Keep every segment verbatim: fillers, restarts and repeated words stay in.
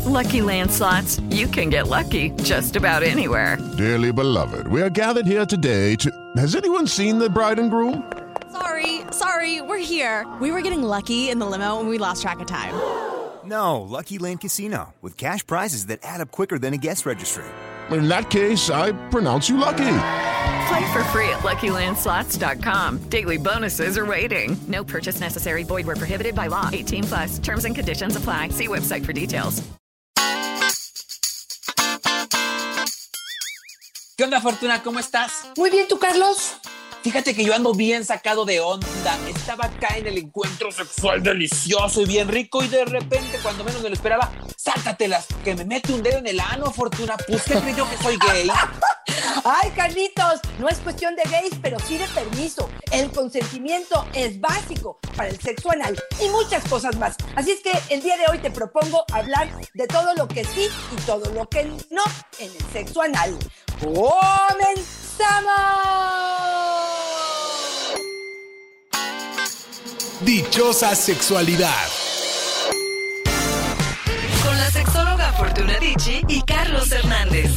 Lucky Land Slots, you can get lucky just about anywhere. Dearly beloved, we are gathered here today to... Has anyone seen the bride and groom? Sorry, sorry, we're here. We were getting lucky in the limo and we lost track of time. No, Lucky Land Casino, with cash prizes that add up quicker than a guest registry. In that case, I pronounce you lucky. Play for free at Lucky Land Slots dot com. Daily bonuses are waiting. No purchase necessary. Void where prohibited by law. eighteen plus. Terms and conditions apply. See website for details. ¿Qué onda, Fortuna? ¿Cómo estás? Muy bien, ¿tú, Carlos? Fíjate que yo ando bien sacado de onda. Estaba acá en el encuentro sexual delicioso y bien rico y de repente, cuando menos me lo esperaba, sácatelas, que me mete un dedo en el ano, Fortuna. Pues, ¿qué creyó que soy gay? Ay, Carlitos, no es cuestión de gays, pero sí de permiso. El consentimiento es básico para el sexo anal y muchas cosas más. Así es que el día de hoy te propongo hablar de todo lo que sí y todo lo que no en el sexo anal. ¡Comenzamos! Dichosa sexualidad. Con la sexóloga Fortuna Dicci y Carlos Hernández.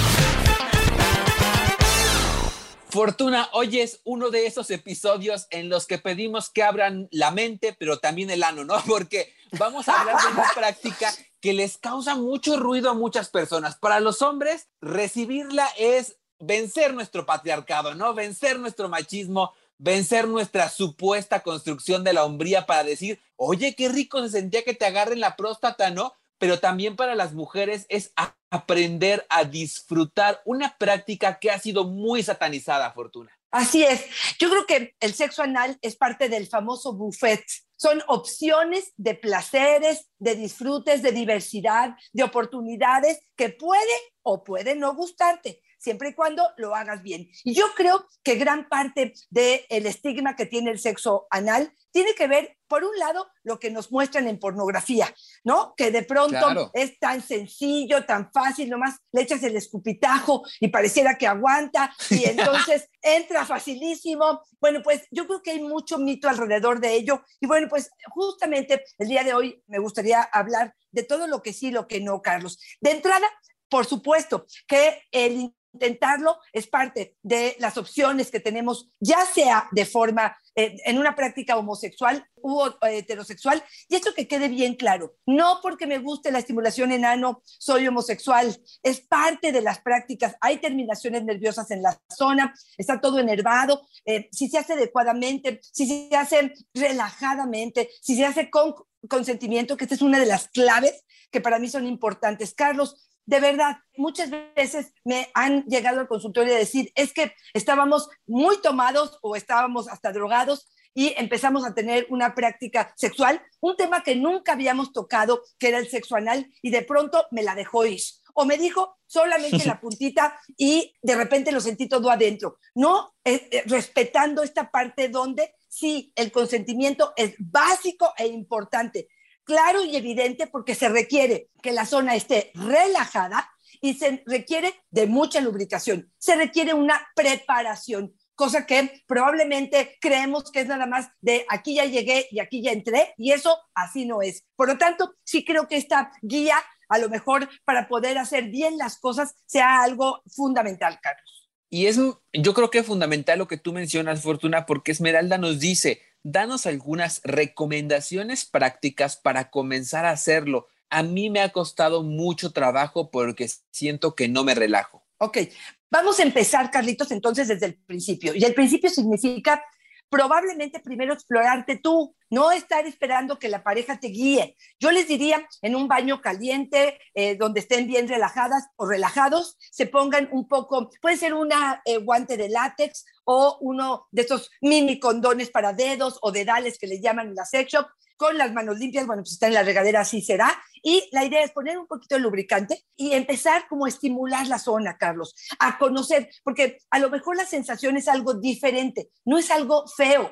Fortuna, hoy es uno de esos episodios en los que pedimos que abran la mente, pero también el ano, ¿no? Porque vamos a hablar de una práctica que les causa mucho ruido a muchas personas. Para los hombres, recibirla es vencer nuestro patriarcado, ¿no? Vencer nuestro machismo, vencer nuestra supuesta construcción de la hombría para decir, oye, qué rico se sentía que te agarren la próstata, ¿no? Pero también para las mujeres es a- aprender a disfrutar una práctica que ha sido muy satanizada, Fortuna. Así es. Yo creo que el sexo anal es parte del famoso buffet. Son opciones de placeres, de disfrutes, de diversidad, de oportunidades que puede o puede no gustarte, siempre y cuando lo hagas bien. Y yo creo que gran parte del estigma que tiene el sexo anal tiene que ver, por un lado, lo que nos muestran en pornografía, ¿no? Que de pronto Claro. es tan sencillo, tan fácil, nomás le echas el escupitajo y pareciera que aguanta y entonces entra facilísimo. Bueno, pues yo creo que hay mucho mito alrededor de ello y bueno, pues justamente el día de hoy me gustaría hablar de todo lo que sí y lo que no, Carlos. De entrada, por supuesto que el intentarlo es parte de las opciones que tenemos, ya sea de forma, eh, en una práctica homosexual u eh, heterosexual, y esto que quede bien claro, no porque me guste la estimulación en ano soy homosexual, es parte de las prácticas, hay terminaciones nerviosas en la zona, está todo enervado, eh, si se hace adecuadamente, si se hace relajadamente, si se hace con consentimiento, que esta es una de las claves que para mí son importantes. Carlos, de verdad, muchas veces me han llegado al consultorio a decir, es que estábamos muy tomados o estábamos hasta drogados y empezamos a tener una práctica sexual, un tema que nunca habíamos tocado, que era el sexo anal, y de pronto me la dejó ir. O me dijo solamente la puntita y de repente lo sentí todo adentro. No, eh, eh, respetando esta parte donde sí, el consentimiento es básico e importante. Claro y evidente porque se requiere que la zona esté relajada y se requiere de mucha lubricación. Se requiere una preparación, cosa que probablemente creemos que es nada más de aquí ya llegué y aquí ya entré, y eso así no es. Por lo tanto, sí creo que esta guía, a lo mejor para poder hacer bien las cosas, sea algo fundamental, Carlos. Y es, yo creo que es fundamental lo que tú mencionas, Fortuna, porque Esmeralda nos dice, danos algunas recomendaciones prácticas para comenzar a hacerlo. A mí me ha costado mucho trabajo porque siento que no me relajo. Ok, vamos a empezar, Carlitos, entonces desde el principio. Y el principio significa probablemente primero explorarte tú, no estar esperando que la pareja te guíe. Yo les diría, en un baño caliente, eh, donde estén bien relajadas o relajados, se pongan un poco, puede ser una eh, guante de látex o uno de esos mini condones para dedos o dedales que le llaman en la sex shop, con las manos limpias, bueno, pues si está en la regadera, así será. Y la idea es poner un poquito de lubricante y empezar como a estimular la zona, Carlos, a conocer, porque a lo mejor la sensación es algo diferente, no es algo feo o es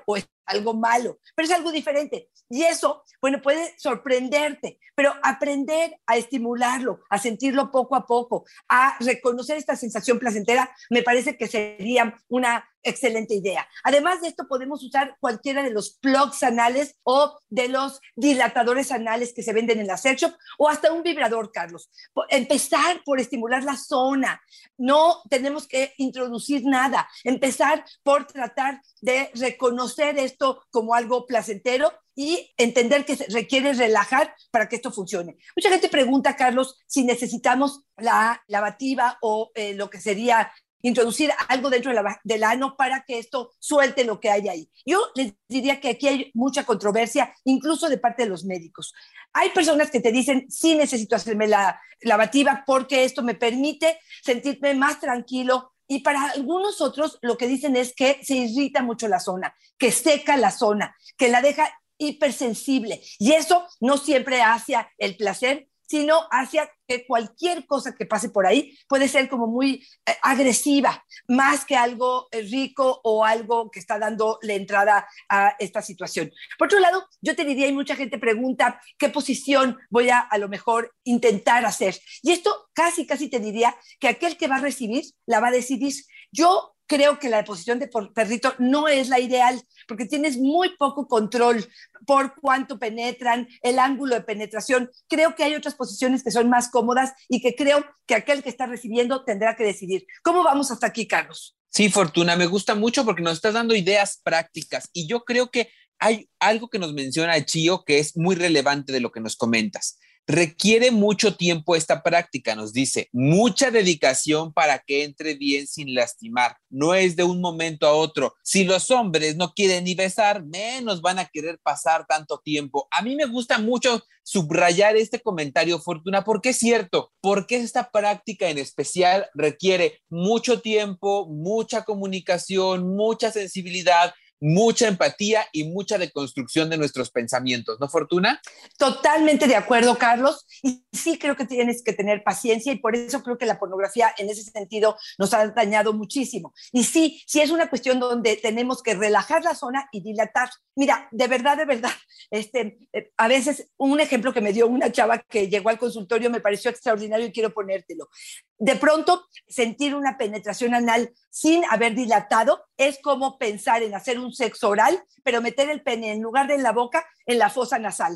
algo malo, pero es algo diferente. Y eso, bueno, puede sorprenderte, pero aprender a estimularlo, a sentirlo poco a poco, a reconocer esta sensación placentera, me parece que sería una excelente idea. Además de esto, podemos usar cualquiera de los plugs anales o de los dilatadores anales que se venden en la sex shop, o hasta un vibrador, Carlos. Empezar por estimular la zona. No tenemos que introducir nada. Empezar por tratar de reconocer esto como algo placentero y entender que se requiere relajar para que esto funcione. Mucha gente pregunta, Carlos, si necesitamos la lavativa o eh, lo que sería introducir algo dentro de la, del ano para que esto suelte lo que hay ahí. Yo les diría que aquí hay mucha controversia, incluso de parte de los médicos. Hay personas que te dicen, sí necesito hacerme la lavativa porque esto me permite sentirme más tranquilo, y para algunos otros lo que dicen es que se irrita mucho la zona, que seca la zona, que la deja hipersensible, y eso no siempre hacia el placer, sino hacia que cualquier cosa que pase por ahí puede ser como muy eh, agresiva, más que algo eh, rico o algo que está dando la entrada a esta situación. Por otro lado, yo te diría, y mucha gente pregunta, ¿qué posición voy a a lo mejor intentar hacer? Y esto casi, casi te diría que aquel que va a recibir la va a decidir. Yo creo que la posición de perrito no es la ideal, porque tienes muy poco control por cuánto penetran, el ángulo de penetración. Creo que hay otras posiciones que son más cómodas y que creo que aquel que está recibiendo tendrá que decidir. ¿Cómo vamos hasta aquí, Carlos? Sí, Fortuna, me gusta mucho porque nos estás dando ideas prácticas, y yo creo que hay algo que nos menciona Chío que es muy relevante de lo que nos comentas. Requiere mucho tiempo esta práctica, nos dice, mucha dedicación para que entre bien sin lastimar. No es de un momento a otro. Si los hombres no quieren ni besar, menos van a querer pasar tanto tiempo. A mí me gusta mucho subrayar este comentario, Fortuna, porque es cierto, porque esta práctica en especial requiere mucho tiempo, mucha comunicación, mucha sensibilidad, mucha empatía y mucha deconstrucción de nuestros pensamientos, ¿no, Fortuna? Totalmente de acuerdo, Carlos, y sí creo que tienes que tener paciencia, y por eso creo que la pornografía en ese sentido nos ha dañado muchísimo. Y sí, sí es una cuestión donde tenemos que relajar la zona y dilatar. Mira, de verdad, de verdad, este, eh, a veces un ejemplo que me dio una chava que llegó al consultorio me pareció extraordinario y quiero ponértelo. De pronto, sentir una penetración anal sin haber dilatado es como pensar en hacer un sexo oral, pero meter el pene en lugar de en la boca, en la fosa nasal.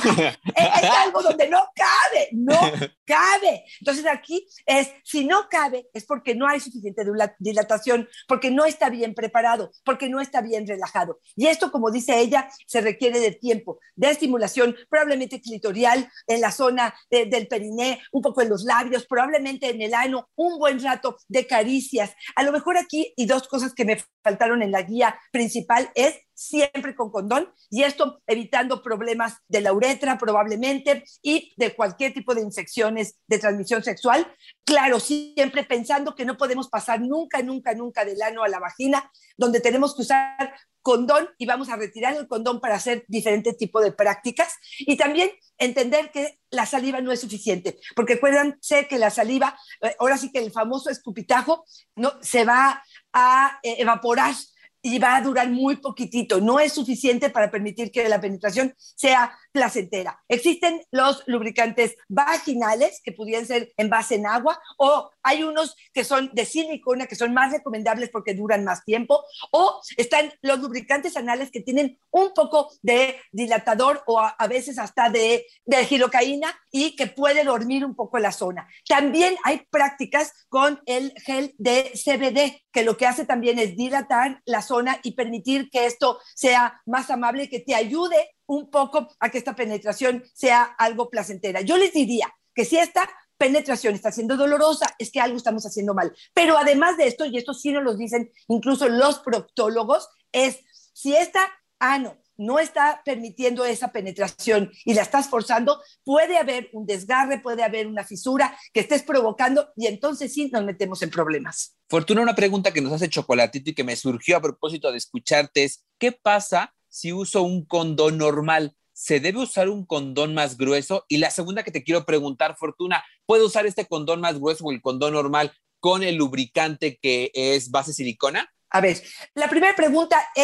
Es algo donde no cabe, no cabe. Entonces aquí es, si no cabe, es porque no hay suficiente dilatación, porque no está bien preparado, porque no está bien relajado. Y esto, como dice ella, se requiere de tiempo, de estimulación, probablemente clitorial, en la zona de, del periné, un poco en los labios, probablemente en el ano, un buen rato de caricias. A lo mejor aquí, y dos cosas que me faltaron en la guía principal, es siempre con condón, y esto evitando problemas de la uretra probablemente y de cualquier tipo de infecciones de transmisión sexual. Claro, siempre pensando que no podemos pasar nunca, nunca, nunca del ano a la vagina, donde tenemos que usar condón, y vamos a retirar el condón para hacer diferentes tipos de prácticas, y también entender que la saliva no es suficiente, porque acuérdense que la saliva, ahora sí que el famoso escupitajo, no, se va a eh, evaporar y va a durar muy poquitito, no es suficiente para permitir que la penetración sea placentera. Existen los lubricantes vaginales que pudieran ser en base en agua, o hay unos que son de silicona que son más recomendables porque duran más tiempo, o están los lubricantes anales que tienen un poco de dilatador o a, a veces hasta de, de gilocaína, y que puede dormir un poco la zona. También hay prácticas con el gel de C B D, que lo que hace también es dilatar la zona y permitir que esto sea más amable y que te ayude un poco a que esta penetración sea algo placentera. Yo les diría que si esta penetración está siendo dolorosa, es que algo estamos haciendo mal. Pero además de esto, y esto sí nos lo dicen incluso los proctólogos, es si esta ano no está permitiendo esa penetración y la estás forzando, puede haber un desgarre, puede haber una fisura que estés provocando, y entonces sí nos metemos en problemas. Fortuna, una pregunta que nos hace Chocolatito y que me surgió a propósito de escucharte es, ¿qué pasa si uso un condón normal? ¿Se debe usar un condón más grueso? Y la segunda que te quiero preguntar, Fortuna, ¿puedo usar este condón más grueso o el condón normal con el lubricante que es base silicona? A ver, la primera pregunta es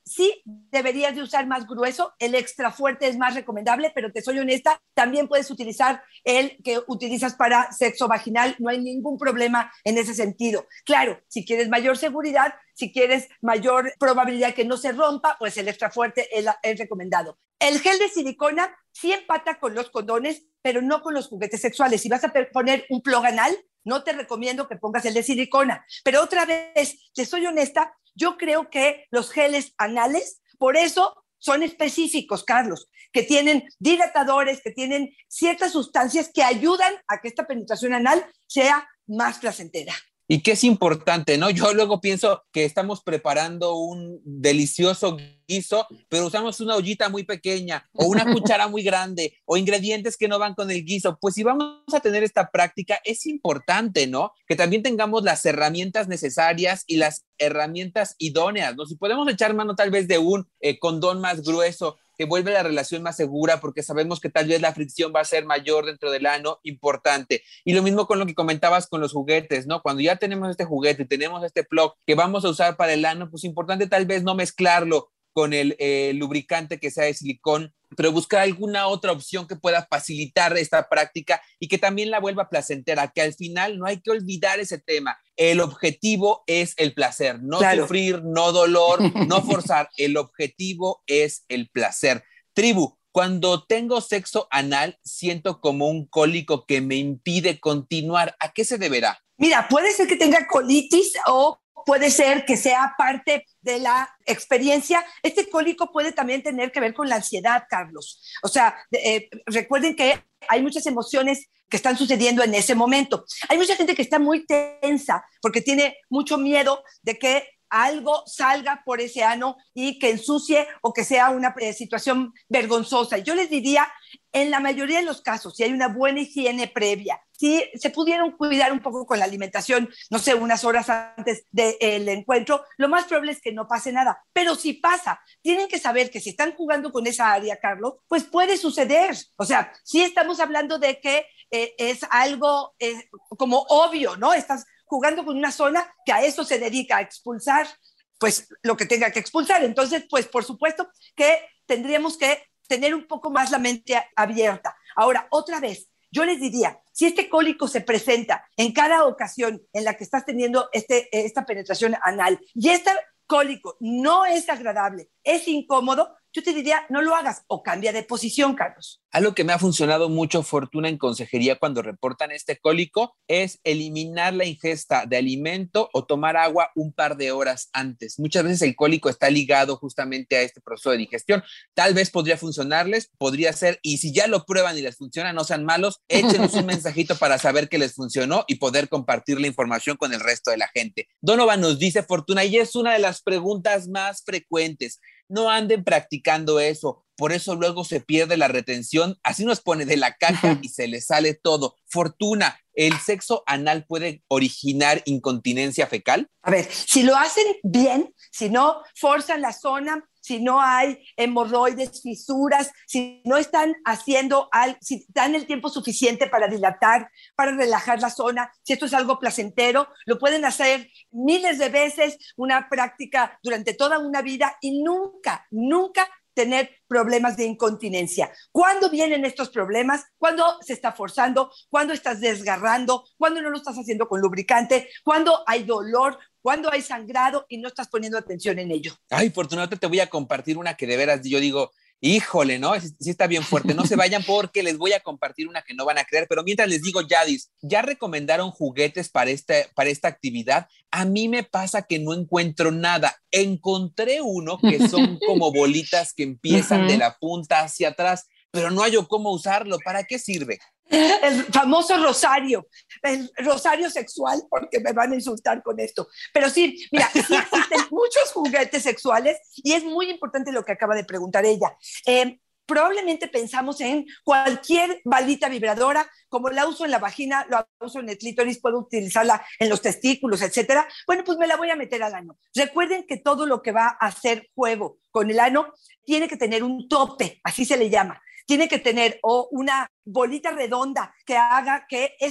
sí deberías de usar más grueso, el extra fuerte es más recomendable, pero te soy honesta, también puedes utilizar el que utilizas para sexo vaginal, no hay ningún problema en ese sentido. Claro, si quieres mayor seguridad, si quieres mayor probabilidad que no se rompa, pues el extra fuerte es, la, es recomendado. El gel de silicona sí empata con los condones, pero no con los juguetes sexuales. Si vas a poner un plug anal, no te recomiendo que pongas el de silicona. Pero otra vez, te soy honesta, yo creo que los geles anales, por eso son específicos, Carlos, que tienen dilatadores, que tienen ciertas sustancias que ayudan a que esta penetración anal sea más placentera. Y que es importante, ¿no? Yo luego pienso que estamos preparando un delicioso guiso, pero usamos una ollita muy pequeña o una cuchara muy grande o ingredientes que no van con el guiso. Pues si vamos a tener esta práctica, es importante, ¿no? Que también tengamos las herramientas necesarias y las herramientas idóneas, ¿no? Si podemos echar mano tal vez de un eh, condón más grueso, que vuelve la relación más segura porque sabemos que tal vez la fricción va a ser mayor dentro del ano, importante. Y lo mismo con lo que comentabas con los juguetes, ¿no? Cuando ya tenemos este juguete y tenemos este plug que vamos a usar para el ano, pues importante tal vez no mezclarlo con el eh, lubricante que sea de silicón, pero buscar alguna otra opción que pueda facilitar esta práctica y que también la vuelva placentera, que al final no hay que olvidar ese tema. El objetivo es el placer, no claro. sufrir, no dolor, no forzar. El objetivo es el placer. Tribu, cuando tengo sexo anal, siento como un cólico que me impide continuar. ¿A qué se deberá? Mira, puede ser que tenga colitis o puede ser que sea parte de la experiencia. Este cólico puede también tener que ver con la ansiedad, Carlos. O sea, eh, recuerden que hay muchas emociones que están sucediendo en ese momento. Hay mucha gente que está muy tensa porque tiene mucho miedo de que algo salga por ese ano y que ensucie o que sea una eh, situación vergonzosa. Yo les diría, en la mayoría de los casos, si hay una buena higiene previa, si se pudieron cuidar un poco con la alimentación, no sé, unas horas antes del encuentro, lo más probable es que no pase nada. Pero si pasa, tienen que saber que si están jugando con esa área, Carlos, pues puede suceder. O sea, sí estamos hablando de que eh, es algo eh, como obvio, ¿no? Estás jugando con una zona que a eso se dedica, a expulsar pues lo que tenga que expulsar. Entonces, pues por supuesto que tendríamos que tener un poco más la mente abierta. Ahora, otra vez, yo les diría, si este cólico se presenta en cada ocasión en la que estás teniendo este, esta penetración anal y este cólico no es agradable, es incómodo, yo te diría, no lo hagas o cambia de posición, Carlos. Algo que me ha funcionado mucho, Fortuna, en consejería cuando reportan este cólico es eliminar la ingesta de alimento o tomar agua un par de horas antes. Muchas veces el cólico está ligado justamente a este proceso de digestión. Tal vez podría funcionarles, podría ser, y si ya lo prueban y les funciona, no sean malos, échenos un mensajito para saber que les funcionó y poder compartir la información con el resto de la gente. Donovan nos dice, Fortuna, y es una de las preguntas más frecuentes. No anden practicando eso, por eso luego se pierde la retención, así nos pone de la caca y se le sale todo. Fortuna, ¿el sexo anal puede originar incontinencia fecal? A ver, si lo hacen bien, si no forzan la zona, si no hay hemorroides, fisuras, si no están haciendo, al, si dan el tiempo suficiente para dilatar, para relajar la zona, si esto es algo placentero, lo pueden hacer miles de veces, una práctica durante toda una vida y nunca, nunca tener problemas de incontinencia. ¿Cuándo vienen estos problemas? ¿Cuándo se está forzando? ¿Cuándo estás desgarrando? ¿Cuándo no lo estás haciendo con lubricante? ¿Cuándo hay dolor? ¿Cuándo hay sangrado y no estás poniendo atención en ello? Ay, Fortunato, te voy a compartir una que de veras yo digo, híjole, ¿no? Sí, sí está bien fuerte. No se vayan porque les voy a compartir una que no van a creer, pero mientras les digo, Yadis, ¿ya recomendaron juguetes para, este, para esta actividad? A mí me pasa que no encuentro nada. Encontré uno que son como bolitas que empiezan uh-huh. de la punta hacia atrás, pero no hallo cómo usarlo. ¿Para qué sirve? El famoso rosario, el rosario sexual, porque me van a insultar con esto. Pero sí, mira, sí existen muchos juguetes sexuales y es muy importante lo que acaba de preguntar ella. Eh, probablemente pensamos en cualquier balita vibradora, como la uso en la vagina, la uso en el clítoris, puedo utilizarla en los testículos, etcétera. Bueno, pues me la voy a meter al ano. Recuerden que todo lo que va a hacer juego con el ano tiene que tener un tope, así se le llama. Tiene que tener o una bolita redonda que haga que esta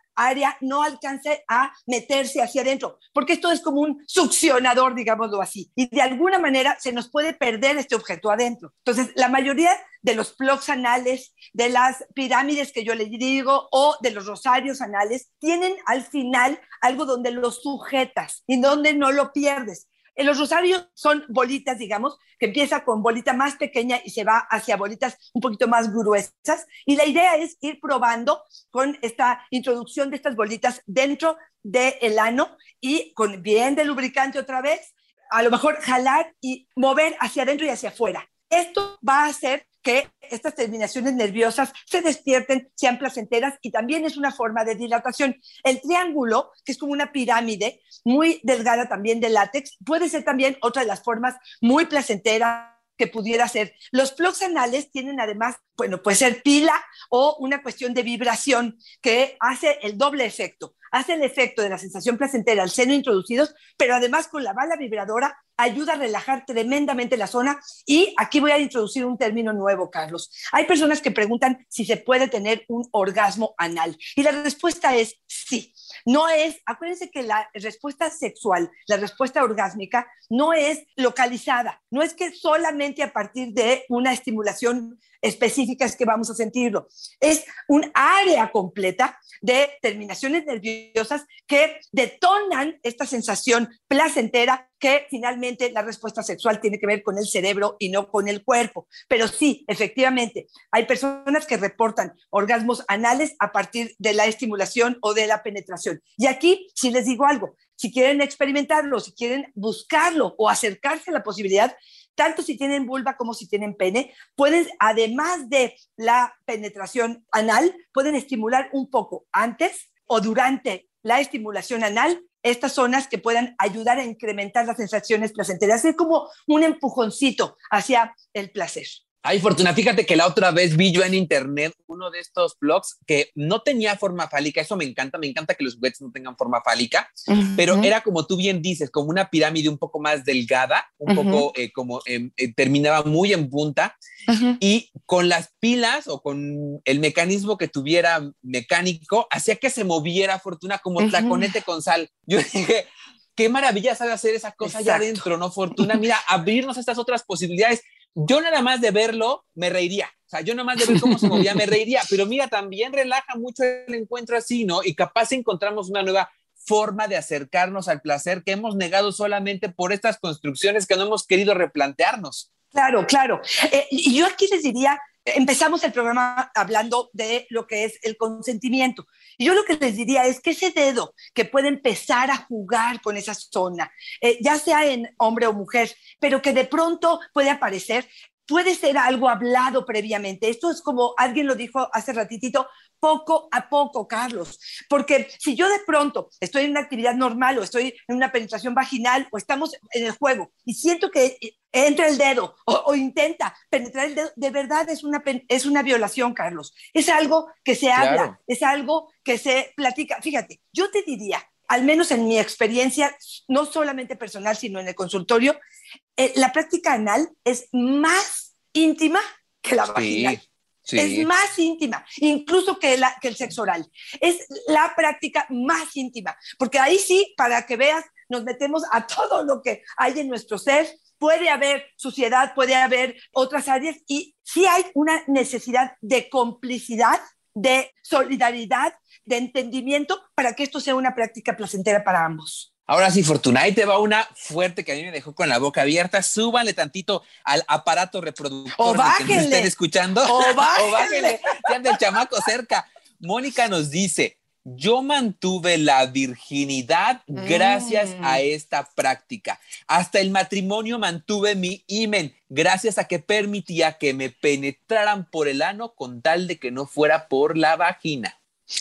área no alcance a meterse hacia adentro, porque esto es como un succionador, digámoslo así, y de alguna manera se nos puede perder este objeto adentro. Entonces, la mayoría de los plugs anales, de las pirámides que yo les digo, o de los rosarios anales, tienen al final algo donde lo sujetas y donde no lo pierdes. Los rosarios son bolitas, digamos, que empieza con bolita más pequeña y se va hacia bolitas un poquito más gruesas. Y la idea es ir probando con esta introducción de estas bolitas dentro del ano y con bien de lubricante otra vez, a lo mejor jalar y mover hacia adentro y hacia afuera. Esto va a hacer que estas terminaciones nerviosas se despierten, sean placenteras, y también es una forma de dilatación. El triángulo, que es como una pirámide muy delgada también de látex, puede ser también otra de las formas muy placenteras que pudiera ser. Los plugs anales tienen además, bueno, puede ser pila o una cuestión de vibración que hace el doble efecto. Hace el efecto de la sensación placentera al seno introducidos, pero además con la bala vibradora ayuda a relajar tremendamente la zona. Y aquí voy a introducir un término nuevo, Carlos. Hay personas que preguntan si se puede tener un orgasmo anal. Y la respuesta es sí. No es, acuérdense que la respuesta sexual, la respuesta orgásmica, no es localizada. No es que solamente a partir de una estimulación específica es que vamos a sentirlo. Es un área completa de terminaciones nerviosas que detonan esta sensación placentera, que finalmente la respuesta sexual tiene que ver con el cerebro y no con el cuerpo. Pero sí, efectivamente, hay personas que reportan orgasmos anales a partir de la estimulación o de la penetración. Y aquí, si les digo algo, si quieren experimentarlo, si quieren buscarlo o acercarse a la posibilidad, tanto si tienen vulva como si tienen pene, pueden, además de la penetración anal, pueden estimular un poco antes o durante la estimulación anal estas zonas que puedan ayudar a incrementar las sensaciones placenteras. Es como un empujoncito hacia el placer. Ay, Fortuna, fíjate que la otra vez vi yo en internet uno de estos blogs que no tenía forma fálica. Eso me encanta, me encanta que los juguetes no tengan forma fálica, uh-huh. Pero era como tú bien dices, como una pirámide un poco más delgada, un uh-huh. poco eh, como eh, eh, terminaba muy en punta, uh-huh. Y con las pilas o con el mecanismo que tuviera mecánico, hacía que se moviera, Fortuna, como uh-huh. tlaconete con sal. Yo dije, qué maravilla sabe hacer esa cosa allá adentro, ¿no, Fortuna? Mira, abrirnos a estas otras posibilidades. Yo nada más de verlo me reiría, o sea, yo nada más de ver cómo se movía me reiría, pero mira, también relaja mucho el encuentro así, ¿no? Y capaz encontramos una nueva forma de acercarnos al placer que hemos negado solamente por estas construcciones que no hemos querido replantearnos. Claro, claro. Eh, y yo aquí les diría, empezamos el programa hablando de lo que es el consentimiento. Y yo lo que les diría es que ese dedo que puede empezar a jugar con esa zona, eh, ya sea en hombre o mujer, pero que de pronto puede aparecer, puede ser algo hablado previamente. Esto es como alguien lo dijo hace ratitito, poco a poco, Carlos. Porque si yo de pronto estoy en una actividad normal o estoy en una penetración vaginal o estamos en el juego y siento que entra el dedo o, o intenta penetrar el dedo, de verdad es una, es una violación, Carlos. Es algo que se habla, claro. Es algo que se platica. Fíjate, yo te diría, al menos en mi experiencia, no solamente personal, sino en el consultorio, eh, la práctica anal es más íntima que la sí, vaginal. Sí. Es más íntima, incluso que, la, que el sexo oral. Es la práctica más íntima, porque ahí sí, para que veas, nos metemos a todo lo que hay en nuestro ser. Puede haber suciedad, puede haber otras áreas, y sí hay una necesidad de complicidad, de solidaridad, de entendimiento, para que esto sea una práctica placentera para ambos. Ahora sí, Fortuna, ahí te va una fuerte que a mí me dejó con la boca abierta. Súbanle tantito al aparato reproductor. O bájenle. Que estén escuchando. O bájenle. O bájenle. Que anda el chamaco cerca. Mónica nos dice, yo mantuve la virginidad gracias mm. a esta práctica. Hasta el matrimonio mantuve mi himen gracias a que permitía que me penetraran por el ano con tal de que no fuera por la vagina.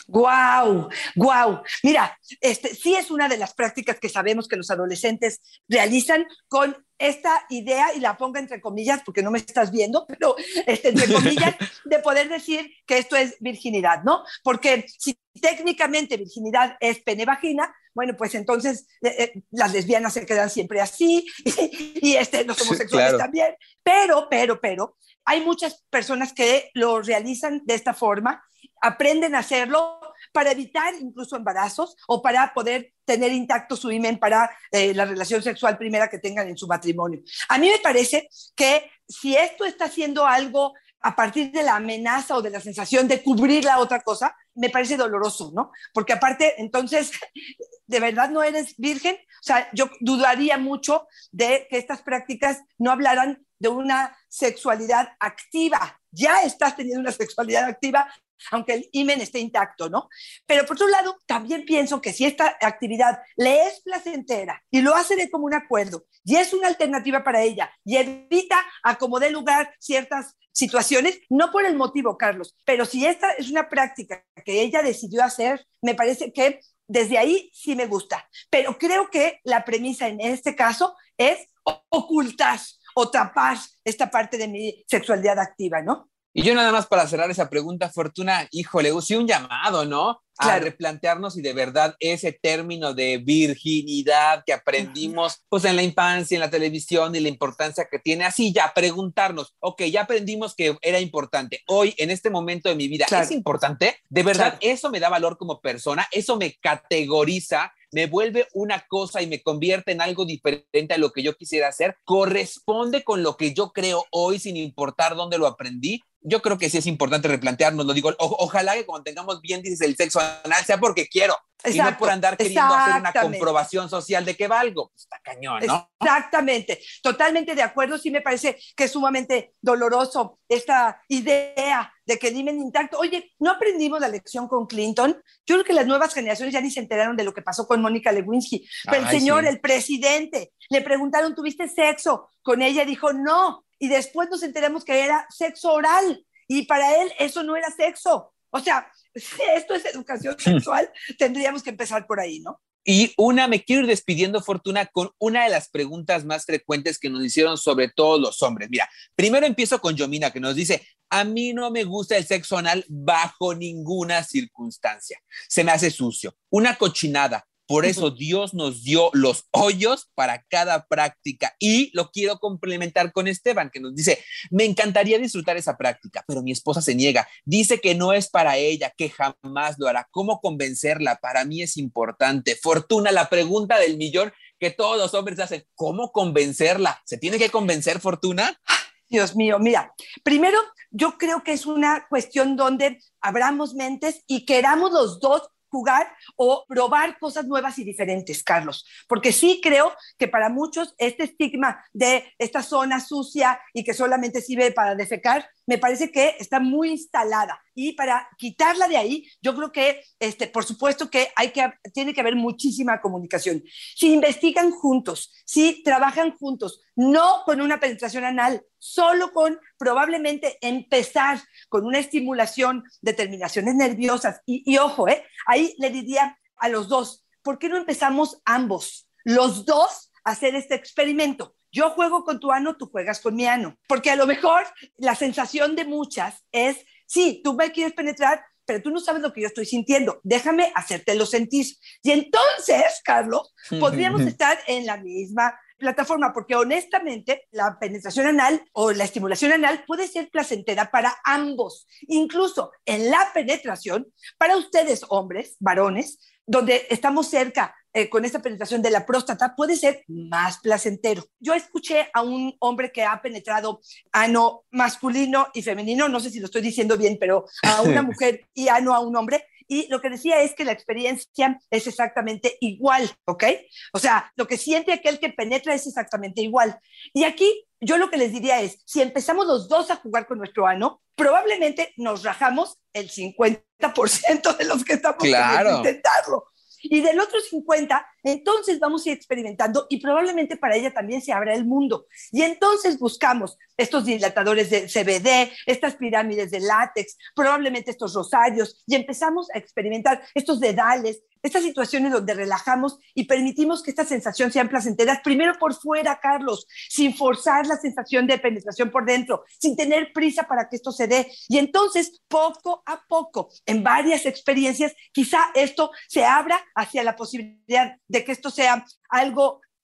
¡Guau! ¡Guau! Mira, este, sí es una de las prácticas que sabemos que los adolescentes realizan con esta idea, y la pongo entre comillas porque no me estás viendo, pero este, entre comillas, de poder decir que esto es virginidad, ¿no? Porque si técnicamente virginidad es pene-vagina, bueno, pues entonces eh, eh, las lesbianas se quedan siempre así y, y este, los homosexuales sí, claro. también. Pero, pero, pero, hay muchas personas que lo realizan de esta forma, aprenden a hacerlo, para evitar incluso embarazos o para poder tener intacto su himen para eh, la relación sexual primera que tengan en su matrimonio. A mí me parece que si esto está haciendo algo a partir de la amenaza o de la sensación de cubrir la otra cosa, me parece doloroso, ¿no? Porque aparte, entonces, ¿de verdad no eres virgen? O sea, yo dudaría mucho de que estas prácticas no hablaran de una sexualidad activa. Ya estás teniendo una sexualidad activa, aunque el himen esté intacto, ¿no? Pero por otro lado, también pienso que si esta actividad le es placentera y lo hace de común acuerdo y es una alternativa para ella y evita a como dé lugar ciertas situaciones, no por el motivo, Carlos, pero si esta es una práctica que ella decidió hacer, me parece que desde ahí sí me gusta. Pero creo que la premisa en este caso es ocultar o tapar esta parte de mi sexualidad activa, ¿no? Y yo nada más para cerrar esa pregunta, Fortuna, híjole, sí un llamado, ¿no? A claro. replantearnos si de verdad ese término de virginidad que aprendimos pues en la infancia, en la televisión y la importancia que tiene, así ya preguntarnos, ok, ya aprendimos que era importante, hoy en este momento de mi vida, claro. ¿es importante? De verdad, claro. eso me da valor como persona, eso me categoriza, me vuelve una cosa y me convierte en algo diferente a lo que yo quisiera hacer, corresponde con lo que yo creo hoy sin importar dónde lo aprendí. Yo creo que sí es importante replantearnos, lo digo, o- ojalá que cuando tengamos bien, dices, el sexo anal sea porque quiero, Exacto, y no por andar queriendo hacer una exactamente. comprobación social de que valgo. Pues está cañón, ¿no? Exactamente, totalmente de acuerdo. Sí me parece que es sumamente doloroso esta idea de que el himen intacto. Oye, ¿no aprendimos la lección con Clinton? Yo creo que las nuevas generaciones ya ni se enteraron de lo que pasó con Mónica Lewinsky. Pero Ay, el señor, sí. el presidente, le preguntaron, ¿tuviste sexo con ella? Dijo, no. Y después nos enteramos que era sexo oral. Y para él eso no era sexo. O sea, si esto es educación sexual, tendríamos que empezar por ahí, ¿no? Y una, me quiero ir despidiendo, Fortuna, con una de las preguntas más frecuentes que nos hicieron sobre todos los hombres. Mira, primero empiezo con Yomina, que nos dice, a mí no me gusta el sexo anal bajo ninguna circunstancia. Se me hace sucio, una cochinada. Por eso Dios nos dio los hoyos para cada práctica. Y lo quiero complementar con Esteban, que nos dice, me encantaría disfrutar esa práctica, pero mi esposa se niega. Dice que no es para ella, que jamás lo hará. ¿Cómo convencerla? Para mí es importante. Fortuna, la pregunta del millón que todos los hombres hacen, ¿cómo convencerla? ¿Se tiene que convencer, Fortuna? Dios mío, mira, primero yo creo que es una cuestión donde abramos mentes y queramos los dos jugar o probar cosas nuevas y diferentes, Carlos, porque sí creo que para muchos este estigma de esta zona sucia y que solamente sirve para defecar, me parece que está muy instalada, y para quitarla de ahí, yo creo que, este, por supuesto que, hay que tiene que haber muchísima comunicación. Si investigan juntos, si trabajan juntos, no con una penetración anal, solo con probablemente empezar con una estimulación de terminaciones nerviosas, y, y ojo, eh, ahí le diría a los dos, ¿por qué no empezamos ambos, los dos, a hacer este experimento? Yo juego con tu ano, tú juegas con mi ano. Porque a lo mejor la sensación de muchas es, sí, tú me quieres penetrar, pero tú no sabes lo que yo estoy sintiendo. Déjame hacértelo sentir. Y entonces, Carlos, podríamos estar en la misma plataforma, porque honestamente la penetración anal o la estimulación anal puede ser placentera para ambos. Incluso en la penetración, para ustedes hombres, varones, donde estamos cerca eh, con esta penetración de la próstata, puede ser más placentero. Yo escuché a un hombre que ha penetrado ano masculino y femenino, no sé si lo estoy diciendo bien, pero a una mujer y ano a un hombre, y lo que decía es que la experiencia es exactamente igual, ¿ok? O sea, lo que siente aquel que penetra es exactamente igual. Y aquí yo lo que les diría es, si empezamos los dos a jugar con nuestro ano, probablemente nos rajamos el cincuenta por ciento de los que estamos Claro. queriendo intentarlo. Y del otro cincuenta, entonces vamos a ir experimentando y probablemente para ella también se abra el mundo. Y entonces buscamos estos dilatadores de C B D, estas pirámides de látex, probablemente estos rosarios, y empezamos a experimentar estos dedales, estas situaciones donde relajamos y permitimos que esta sensación sean placenteras, primero por fuera, Carlos, sin forzar la sensación de penetración por dentro, sin tener prisa para que esto se dé. Y entonces, poco a poco, en varias experiencias, quizá esto se abra hacia la posibilidad de que esto sea algo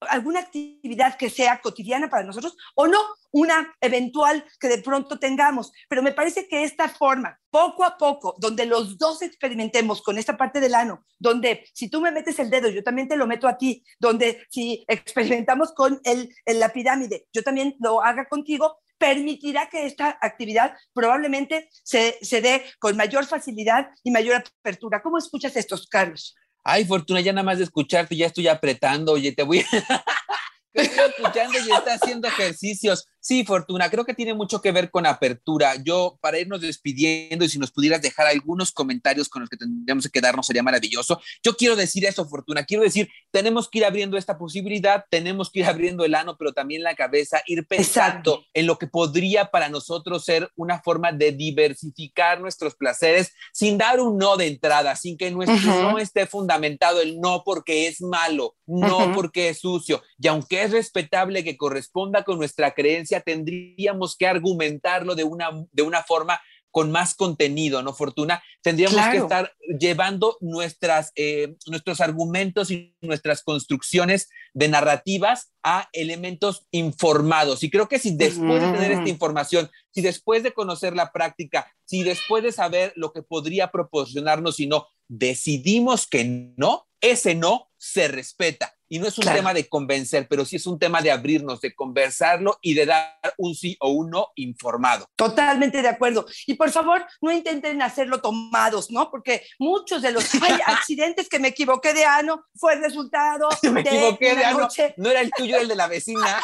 alguna actividad que sea cotidiana para nosotros o no, una eventual que de pronto tengamos. Pero me parece que esta forma, poco a poco, donde los dos experimentemos con esta parte del ano, donde si tú me metes el dedo, yo también te lo meto a ti, donde si experimentamos con el, el, la pirámide, yo también lo haga contigo, permitirá que esta actividad probablemente se, se dé con mayor facilidad y mayor apertura. ¿Cómo escuchas estos, Carlos? Ay, Fortuna, ya nada más de escucharte, ya estoy apretando. Oye, te voy a... Estoy escuchando y está haciendo ejercicios. Sí, Fortuna, creo que tiene mucho que ver con apertura. Yo, para irnos despidiendo, y si nos pudieras dejar algunos comentarios con los que tendríamos que quedarnos, sería maravilloso. Yo quiero decir eso, Fortuna, quiero decir, tenemos que ir abriendo esta posibilidad, tenemos que ir abriendo el ano, pero también la cabeza, ir pensando Exacto. en lo que podría para nosotros ser una forma de diversificar nuestros placeres, sin dar un no de entrada, sin que nuestro uh-huh. no esté fundamentado el no porque es malo, no uh-huh. porque es sucio, y aunque es respetable que corresponda con nuestra creencia, tendríamos que argumentarlo de una, de una forma con más contenido, ¿no, Fortuna? Tendríamos claro. que estar llevando nuestras, eh, nuestros argumentos y nuestras construcciones de narrativas a elementos informados. Y creo que si después de tener esta información, si después de conocer la práctica, si después de saber lo que podría proporcionarnos y no, decidimos que no, ese no se respeta. Y no es un claro. tema de convencer, pero sí es un tema de abrirnos, de conversarlo y de dar un sí o un no informado. Totalmente de acuerdo. Y por favor, no intenten hacerlo tomados, ¿no? Porque muchos de los hay accidentes que me equivoqué de ano fue el resultado me de equivoqué de ano. Noche. No era el tuyo, el de la vecina.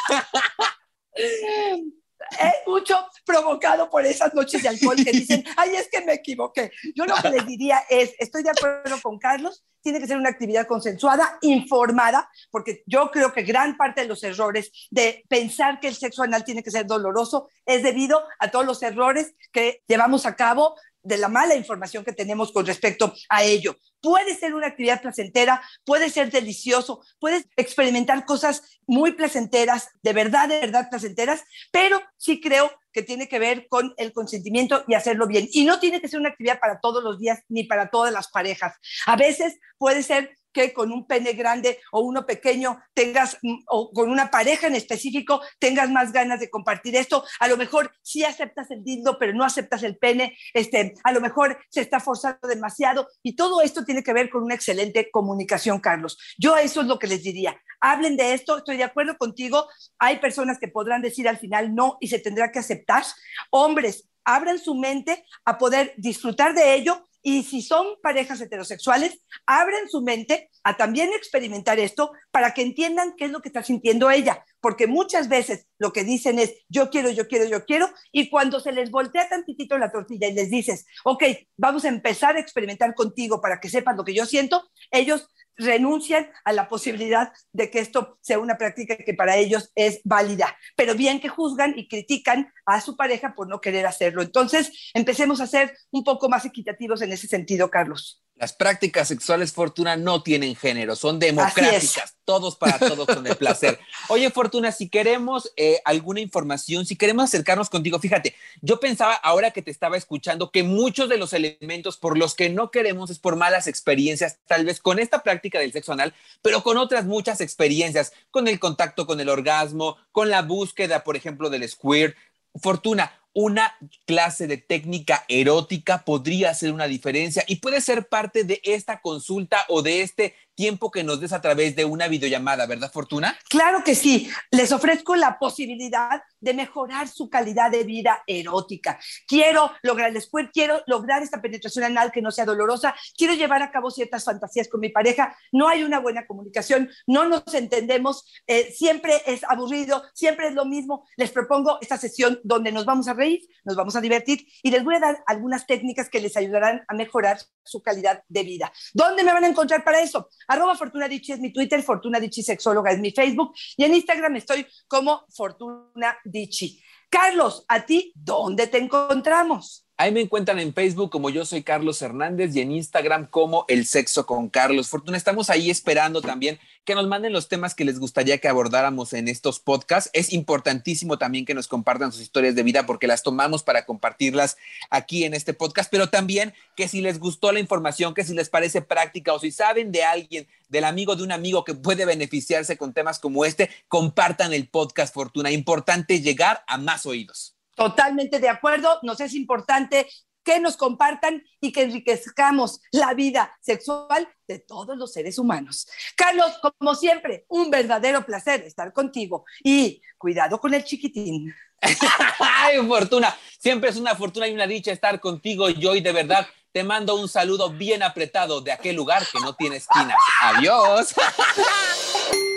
Es mucho provocado por esas noches de alcohol que dicen, ay, es que me equivoqué. Yo lo que les diría es, estoy de acuerdo con Carlos, tiene que ser una actividad consensuada, informada, porque yo creo que gran parte de los errores de pensar que el sexo anal tiene que ser doloroso es debido a todos los errores que llevamos a cabo de la mala información que tenemos con respecto a ello. Puede ser una actividad placentera, puede ser delicioso, puedes experimentar cosas muy placenteras, de verdad, de verdad placenteras, pero sí creo que tiene que ver con el consentimiento y hacerlo bien. Y no tiene que ser una actividad para todos los días ni para todas las parejas. A veces puede ser que con un pene grande o uno pequeño tengas, o con una pareja en específico, tengas más ganas de compartir esto. A lo mejor sí aceptas el dildo, pero no aceptas el pene. Este, a lo mejor se está forzando demasiado. Y todo esto tiene que ver con una excelente comunicación, Carlos. Yo eso es lo que les diría. Hablen de esto, estoy de acuerdo contigo. Hay personas que podrán decir al final no y se tendrá que aceptar. Hombres, abran su mente a poder disfrutar de ello. Y si son parejas heterosexuales, abren su mente a también experimentar esto para que entiendan qué es lo que está sintiendo ella. Porque muchas veces lo que dicen es yo quiero, yo quiero, yo quiero. Y cuando se les voltea tantitito la tortilla y les dices, ok, vamos a empezar a experimentar contigo para que sepan lo que yo siento, ellos renuncian a la posibilidad de que esto sea una práctica que para ellos es válida, pero bien que juzgan y critican a su pareja por no querer hacerlo. Entonces, empecemos a ser un poco más equitativos en ese sentido, Carlos. Las prácticas sexuales, Fortuna, no tienen género, son democráticas, todos para todos con el placer. Oye, Fortuna, si queremos eh, alguna información, si queremos acercarnos contigo, fíjate, yo pensaba ahora que te estaba escuchando que muchos de los elementos por los que no queremos es por malas experiencias, tal vez con esta práctica del sexo anal, pero con otras muchas experiencias, con el contacto con el orgasmo, con la búsqueda, por ejemplo, del squirt. Fortuna, una clase de técnica erótica podría hacer una diferencia y puede ser parte de esta consulta o de este tiempo que nos des a través de una videollamada, ¿verdad, Fortuna? Claro que sí. Les ofrezco la posibilidad de mejorar su calidad de vida erótica. Quiero lograr el squirt, quiero lograr esta penetración anal que no sea dolorosa, quiero llevar a cabo ciertas fantasías con mi pareja, no hay una buena comunicación, no nos entendemos, eh, siempre es aburrido, siempre es lo mismo. Les propongo esta sesión donde nos vamos a reír, nos vamos a divertir y les voy a dar algunas técnicas que les ayudarán a mejorar su calidad de vida. ¿Dónde me van a encontrar para eso? Arroba Fortuna Dicci es mi Twitter, Fortuna Dicci Sexóloga es mi Facebook y en Instagram estoy como Fortuna Dicci. Carlos, ¿a ti dónde te encontramos? Ahí me encuentran en Facebook como Yo Soy Carlos Hernández y en Instagram como El Sexo con Carlos. Fortuna, estamos ahí esperando también que nos manden los temas que les gustaría que abordáramos en estos podcasts. Es importantísimo también que nos compartan sus historias de vida porque las tomamos para compartirlas aquí en este podcast, pero también que si les gustó la información, que si les parece práctica o si saben de alguien, del amigo de un amigo que puede beneficiarse con temas como este, compartan el podcast, Fortuna. Importante llegar a más oídos. Totalmente de acuerdo, nos es importante que nos compartan y que enriquezcamos la vida sexual de todos los seres humanos. Carlos, como siempre, un verdadero placer estar contigo y cuidado con el chiquitín. Ay, Fortuna, siempre es una fortuna y una dicha estar contigo y hoy de verdad te mando un saludo bien apretado de aquel lugar que no tiene esquinas. Adiós.